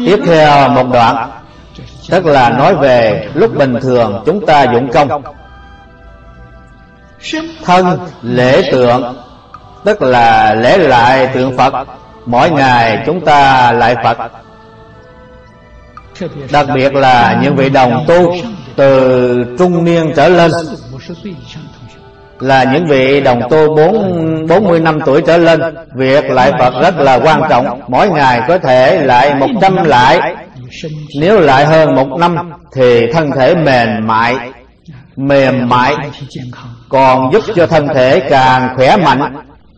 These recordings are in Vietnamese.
Tiếp theo một đoạn, tức là nói về lúc bình thường chúng ta dụng công. Thân lễ tượng, tức là lễ lại tượng Phật. Mỗi ngày chúng ta lại Phật. Đặc biệt là những vị đồng tu từ trung niên trở lên, là những vị đồng tu 40 năm tuổi trở lên, việc lại Phật rất là quan trọng. Mỗi ngày có thể lại 100 lại. Nếu lại hơn 1 năm thì thân thể mềm mại, còn giúp cho thân thể càng khỏe mạnh.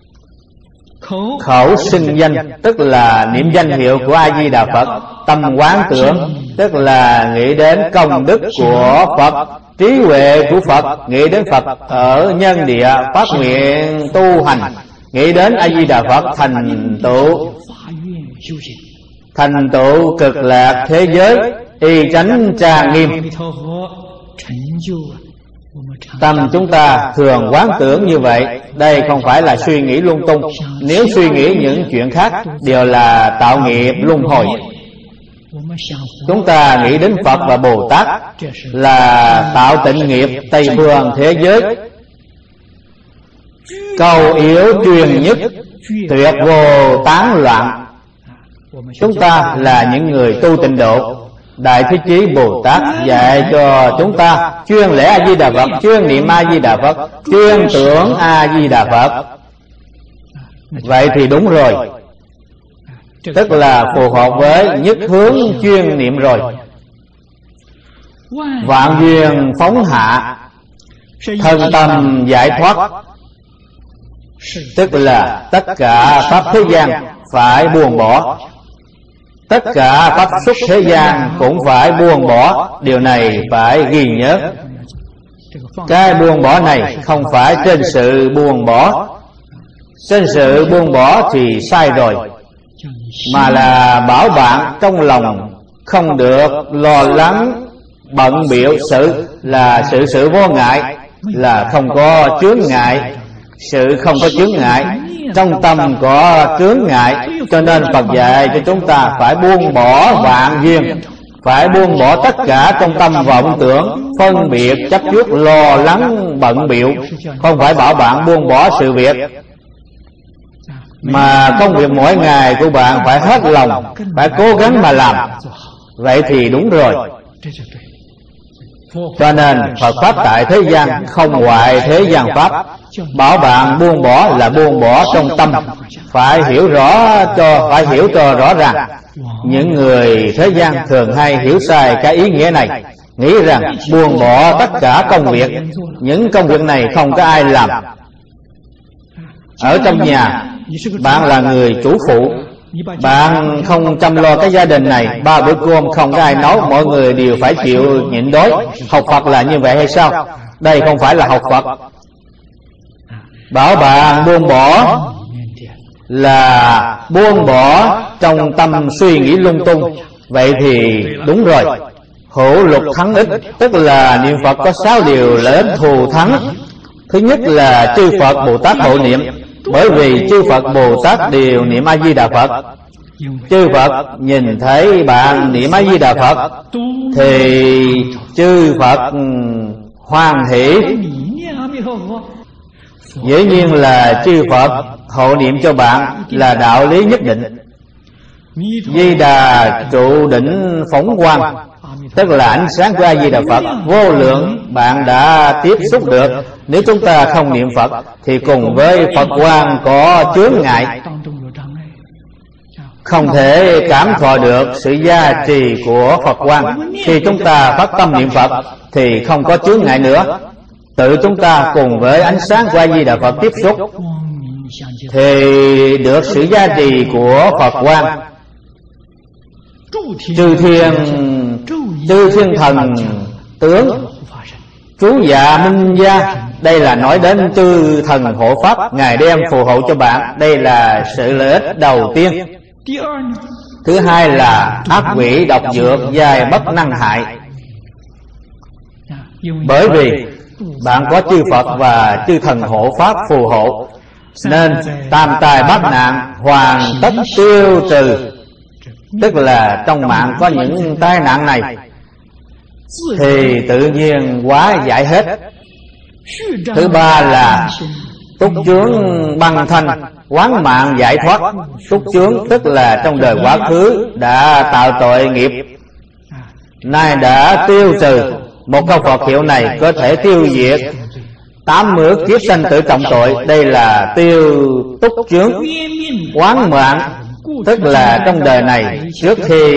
Khẩu xưng danh, tức là niệm danh hiệu của A Di Đà Phật. Tâm quán tưởng, tức là nghĩ đến công đức của Phật, trí huệ của Phật, nghĩ đến Phật ở nhân địa, phát nguyện tu hành, nghĩ đến A Di Đà Phật thành tựu cực lạc thế giới, y chánh trang nghiêm. Tâm chúng ta thường quán tưởng như vậy. Đây không phải là suy nghĩ lung tung. Nếu suy nghĩ những chuyện khác đều là tạo nghiệp luân hồi. Chúng ta nghĩ đến Phật và Bồ Tát là tạo tịnh nghiệp Tây phương thế giới. Cầu yếu truyền nhất, tuyệt vô tán loạn. Chúng ta là những người tu tịnh độ. Đại Thế Chí Bồ Tát dạy cho chúng ta chuyên lễ A Di Đà Phật, chuyên niệm A Di Đà Phật, chuyên tưởng A Di Đà Phật. Vậy thì đúng rồi, tức là phù hợp với nhất hướng chuyên niệm rồi. Vạn duyên phóng hạ, thân tâm giải thoát, tức là tất cả pháp thế gian phải buông bỏ. Tất cả pháp xuất thế gian cũng phải buông bỏ. Điều này phải ghi nhớ. Cái buông bỏ này không phải trên sự buông bỏ. Trên sự buông bỏ thì sai rồi, mà là bảo bạn trong lòng không được lo lắng bận bịu. Sự là sự vô ngại, là không có chướng ngại. Sự không có chướng ngại, trong tâm có chướng ngại. Cho nên Phật dạy cho chúng ta phải buông bỏ vạn duyên, phải buông bỏ tất cả trong tâm vọng tưởng, phân biệt, chấp trước, lo lắng, bận bịu. Không phải bảo bạn buông bỏ sự việc, mà công việc mỗi ngày của bạn phải hết lòng, phải cố gắng mà làm. Vậy thì đúng rồi. Cho nên Phật Pháp tại thế gian không ngoại thế gian Pháp. Bảo bạn buông bỏ là buông bỏ trong tâm. Phải hiểu cho rõ ràng. Những người thế gian thường hay hiểu sai cái ý nghĩa này, nghĩ rằng buông bỏ tất cả công việc. Những công việc này không có ai làm. Ở trong nhà, bạn là người chủ phụ, bạn không chăm lo cái gia đình này, 3 bữa cơm không có ai nấu, mọi người đều phải chịu nhịn đói. Học Phật là như vậy hay sao? Đây không phải là học Phật. Bảo bạn buông bỏ là buông bỏ trong tâm suy nghĩ lung tung. Vậy thì đúng rồi. Hữu lục thắng ích, tức là niệm Phật có 6 điều lợi ích thù thắng. Thứ nhất là chư Phật Bồ Tát hộ niệm. Bởi vì chư Phật Bồ Tát đều niệm A Di Đà Phật. Chư Phật nhìn thấy bạn niệm A Di Đà Phật thì chư Phật hoan hỷ. Dĩ nhiên là chư Phật hộ niệm cho bạn là đạo lý nhất định. Di Đà trụ đỉnh phóng quang, tức là ánh sáng của A Di Đà Phật vô lượng, bạn đã tiếp xúc được. Nếu chúng ta không niệm Phật thì cùng với Phật quang có chướng ngại, không thể cảm thọ được sự gia trì của Phật quang. Khi chúng ta phát tâm niệm Phật thì không có chướng ngại nữa. Tự chúng ta cùng với ánh sáng của A Di Đà Phật tiếp xúc thì được sự gia trì của Phật quang. Chư thiên thần tướng, trú dạ minh gia, đây là nói đến chư thần hộ pháp, Ngài đem phù hộ cho bạn. Đây là sự lợi ích đầu tiên. Thứ hai là ác quỷ độc dược dài bất năng hại. Bởi vì bạn có chư Phật và chư thần hộ pháp phù hộ, nên tam tai bát nạn hoàn tất tiêu trừ. tức là trong mạng có những tai nạn này, thì tự nhiên hóa giải hết. Thứ ba là túc chướng băng thanh, quán mạng giải thoát. Túc chướng tức là trong đời quá khứ đã tạo tội nghiệp, nay đã tiêu trừ. Một câu Phật hiệu này có thể tiêu diệt 80 kiếp sanh tử trọng tội. Đây là tiêu túc chướng. Quán mạng tức là trong đời này trước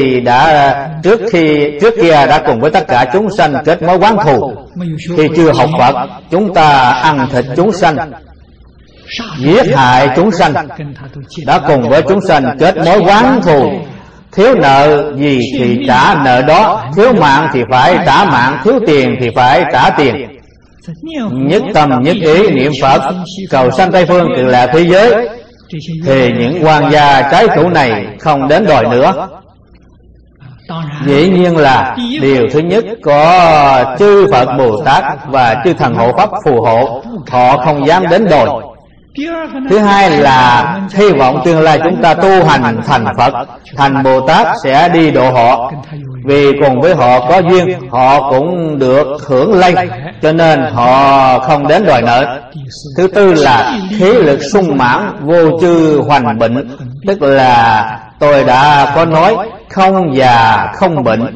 kia đã cùng với tất cả chúng sanh kết mối oán thù. Khi chưa học Phật, chúng ta ăn thịt chúng sanh, giết hại chúng sanh, đã cùng với chúng sanh kết mối oán thù. Thiếu nợ gì thì trả nợ đó, thiếu mạng thì phải trả mạng, thiếu tiền thì phải trả tiền. Nhất tâm nhất ý niệm Phật, cầu sanh Tây Phương Cực Lạc thế giới, thì những quan gia trái chủ này không đến đòi nữa. Dĩ nhiên là điều thứ nhất có chư Phật Bồ Tát và chư thần hộ pháp phù hộ, họ không dám đến đòi. Thứ hai là hy vọng tương lai chúng ta tu hành thành Phật, thành Bồ Tát sẽ đi độ họ, vì cùng với họ có duyên, họ cũng được hưởng lây, cho nên họ không đến đòi nợ. Thứ tư là khí lực sung mãn, vô chư hoành bệnh, tức là tôi đã có nói không già không bệnh,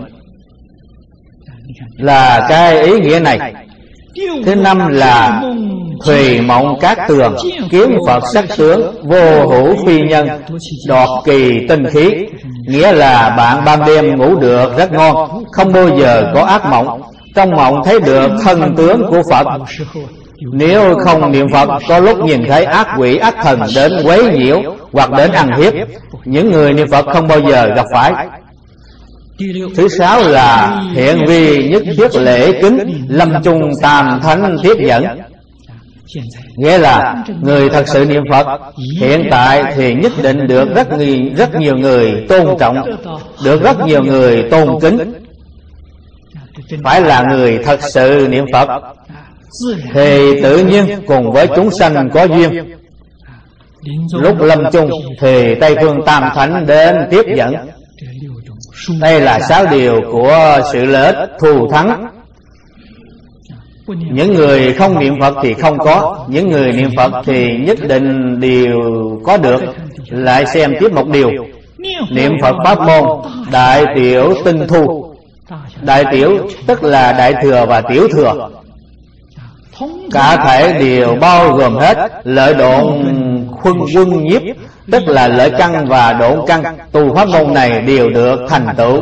là cái ý nghĩa này. Thứ năm là thùy mộng cát tường, kiếm Phật sắc tướng, vô hữu phi nhân, đọt kỳ tinh khí. Nghĩa là bạn ban đêm ngủ được rất ngon, không bao giờ có ác mộng, trong mộng thấy được thân tướng của Phật. Nếu không niệm Phật, có lúc nhìn thấy ác quỷ ác thần đến quấy nhiễu hoặc đến ăn hiếp. Những người niệm Phật không bao giờ gặp phải. Thứ sáu là hiện vi nhất thiết lễ kính, lâm chung tam thánh tiếp dẫn. Nghĩa là người thật sự niệm Phật hiện tại thì nhất định được rất nhiều người tôn trọng, được rất nhiều người tôn kính. Phải là người thật sự niệm Phật thì tự nhiên cùng với chúng sanh có duyên. Lúc lâm chung thì Tây Phương Tam Thánh đến tiếp dẫn. Đây là 6 điều của sự lợi ích thù thắng. Những người không niệm Phật thì không có, những người niệm Phật thì nhất định đều có được. Lại xem tiếp một điều: niệm Phật pháp môn đại tiểu tinh thu. Đại tiểu tức là đại thừa và tiểu thừa, cả thể đều bao gồm hết. Lợi độn quân nhiếp tức là lợi căn và độn căn, tu pháp môn này đều được thành tựu.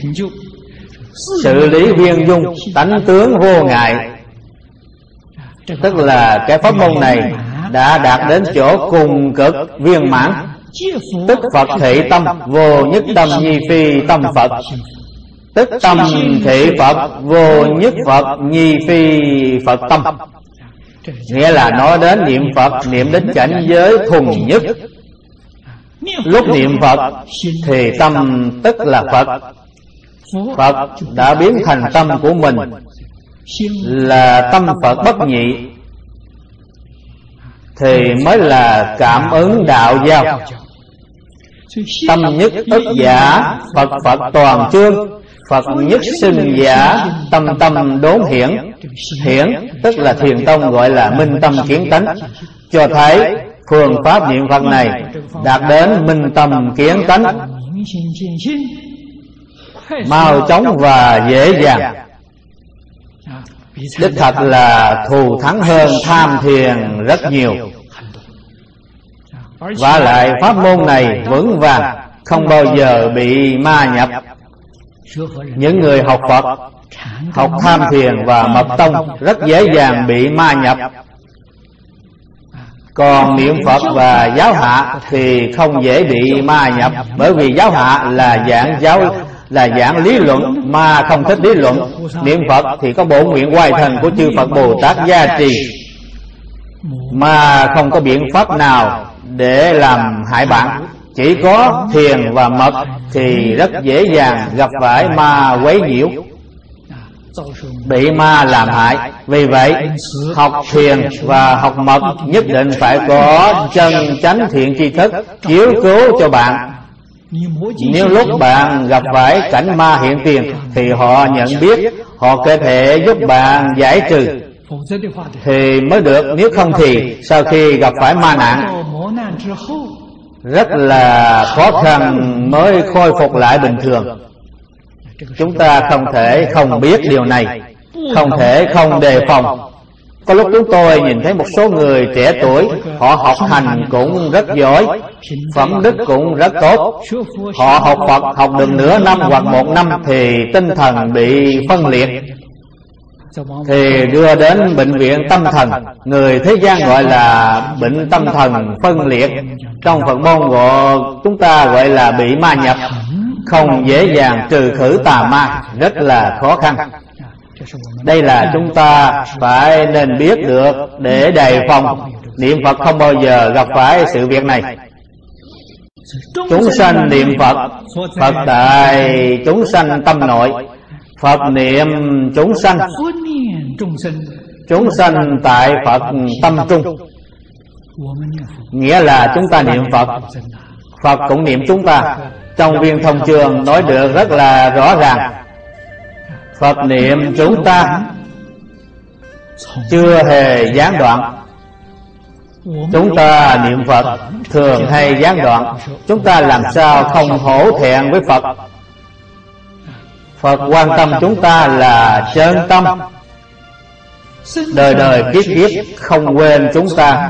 Sự lý viên dung, tánh tướng vô ngại, tức là cái pháp môn này đã đạt đến chỗ cùng cực viên mãn. Tức Phật thị tâm, vô nhất tâm nhi phi tâm Phật. Tức tâm thị Phật, vô nhất Phật nhi phi Phật tâm. Nghĩa là nói đến niệm Phật, niệm đến cảnh giới thuần nhất. Lúc niệm Phật thì tâm tức là Phật. Phật đã biến thành tâm của mình, là tâm Phật bất nhị, thì mới là cảm ứng đạo giao. Tâm nhất ức giả, Phật Phật toàn chương. Phật nhất sinh giả, tâm tâm đốn hiển. Hiển tức là Thiền Tông gọi là minh tâm kiến tánh, cho thấy phương pháp niệm Phật này đạt đến minh tâm kiến tánh, mau chóng và dễ dàng. Đích thật là thù thắng hơn tham thiền rất nhiều. Và lại pháp môn này vững vàng, không bao giờ bị ma nhập. Những người học Phật, học tham thiền và mật tông rất dễ dàng bị ma nhập. Còn niệm Phật và giáo hạ thì không dễ bị ma nhập, bởi vì giáo hạ là giảng lý luận, mà không thích lý luận. Niệm Phật thì có bổn nguyện hoài thần của chư Phật Bồ Tát gia trì, mà không có biện pháp nào để làm hại bạn. Chỉ có thiền và mật thì rất dễ dàng gặp phải ma quấy nhiễu, bị ma làm hại. Vì vậy học thiền và học mật nhất định phải có chân chánh thiện tri thức chiếu cố cho bạn. Nếu lúc bạn gặp phải cảnh ma hiện tiền thì họ nhận biết, họ có thể giúp bạn giải trừ thì mới được. Nếu không thì sau khi gặp phải ma nạn rất là khó khăn mới khôi phục lại bình thường. Chúng ta không thể không biết điều này, không thể không đề phòng. Có lúc chúng tôi nhìn thấy một số người trẻ tuổi, họ học hành cũng rất giỏi, phẩm đức cũng rất tốt. Họ học Phật học được nửa năm hoặc 1 năm thì tinh thần bị phân liệt, thì đưa đến bệnh viện tâm thần. Người thế gian gọi là bệnh tâm thần phân liệt, trong Phật môn của chúng ta gọi là bị ma nhập, không dễ dàng trừ khử tà ma, rất là khó khăn. Đây là chúng ta phải nên biết được để đề phòng. Niệm Phật không bao giờ gặp phải sự việc này. Chúng sanh niệm Phật, Phật tại chúng sanh tâm nội. Phật niệm chúng sanh, chúng sanh tại Phật tâm trung. Nghĩa là chúng ta niệm Phật, Phật cũng niệm chúng ta. Trong Viên Thông Chương nói được rất là rõ ràng. Phật niệm chúng ta chưa hề gián đoạn. Chúng ta niệm Phật thường hay gián đoạn. Chúng ta làm sao không hổ thẹn với Phật? Phật quan tâm chúng ta là chân tâm, đời đời kiếp kiếp không quên chúng ta.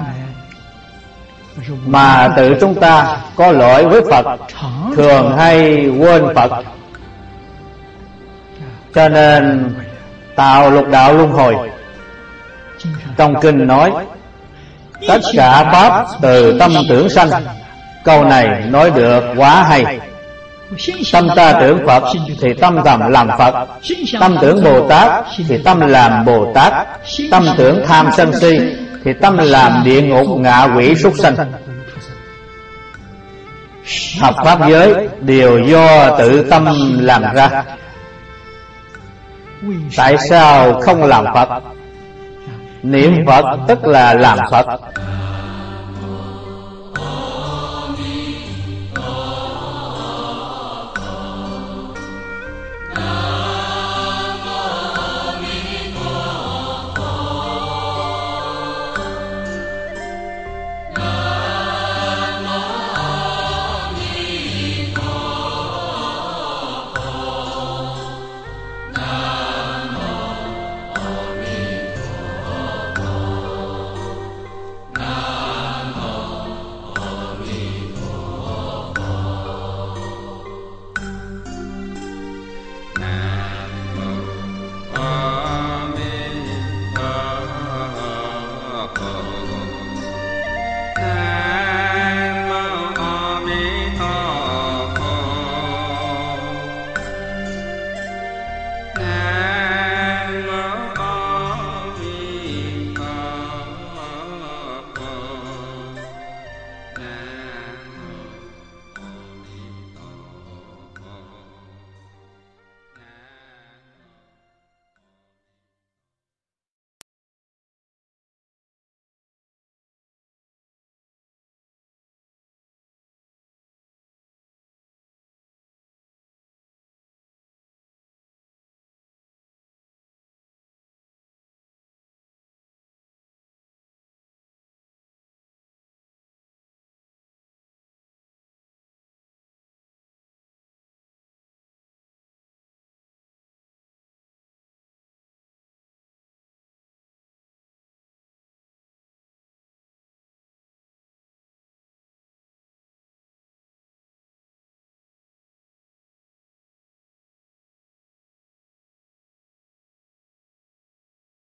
Mà tự chúng ta có lỗi với Phật, thường hay quên Phật, cho nên tạo lục đạo luân hồi. Trong kinh nói tất cả pháp từ tâm tưởng sanh. Câu này nói được quá hay. Tâm ta tưởng Phật thì tâm thầm làm Phật, tâm tưởng Bồ Tát thì tâm làm Bồ Tát, tâm tưởng tham sân si thì tâm làm địa ngục ngạ quỷ súc sanh. Thập pháp giới đều do tự tâm làm ra. Tại sao không làm Phật? Niệm Phật tức là làm Phật.